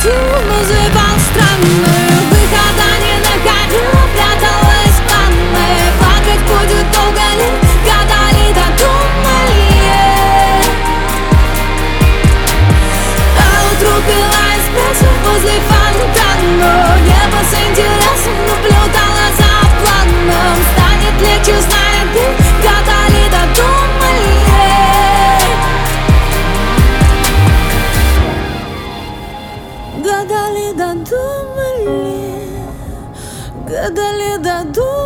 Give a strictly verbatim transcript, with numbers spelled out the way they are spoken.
крутил музыкант странный, выхода не находил, пряталась в ванной. Плакать будет долго ли, гадали, додумали. А утру пила эспрессо возле фонтана. Небо с интересом наблюдала за планом. Станет легче, зная ты, гадали, додумали. Гадали, додумали, гадали, додумали.